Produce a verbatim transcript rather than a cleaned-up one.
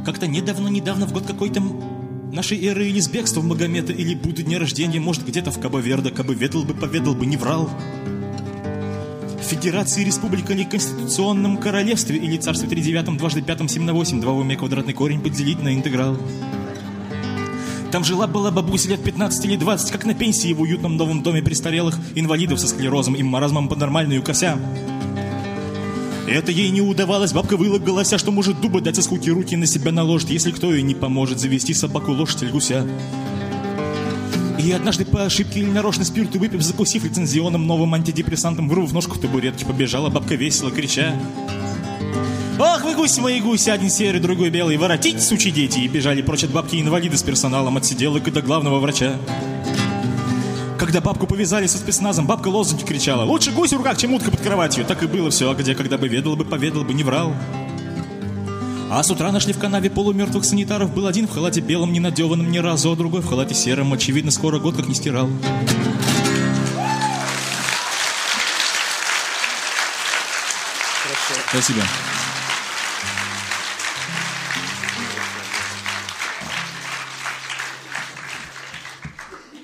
Как-то недавно-недавно, в год какой-то нашей эры, или с бегством Магомета, или Будды дня рождения, может, где-то в Кабо-Верде, кабы ведал бы, поведал бы, не врал. В Федерации, Республика или Конституционном Королевстве, или Царстве тридевятом, дважды пятом, семь на восемь, два в уме квадратный корень поделить на интеграл. Там жила-была бабуся лет пятнадцать или двадцать, как на пенсии в уютном новом доме престарелых инвалидов со склерозом и маразмом по нормальную кося. Это ей не удавалось, бабка выла голося, что может дуба дать со скуки, руки на себя наложит, если кто ей не поможет завести собаку, лошадь или гуся. И однажды по ошибке или нарочно спирту выпив, закусив лицензионным новым антидепрессантом, вру в ножку в табуретке, побежала бабка весело, крича: «Ох вы, гуси мои гуси, один серый, другой белый, воротитесь, сучьи дети!» И бежали прочь от бабки инвалиды с персоналом, от сиделок и до главного врача. Когда бабку повязали со спецназом, бабка лозунги кричала: «Лучше гусь в руках, чем утка под кроватью!» Так и было все, а где, когда бы ведал бы, поведал бы, не врал. А с утра нашли в канаве полумертвых санитаров. Был один в халате белом, не надеванном ни разу, а другой в халате сером. Очевидно, скоро год как не стирал. Спасибо.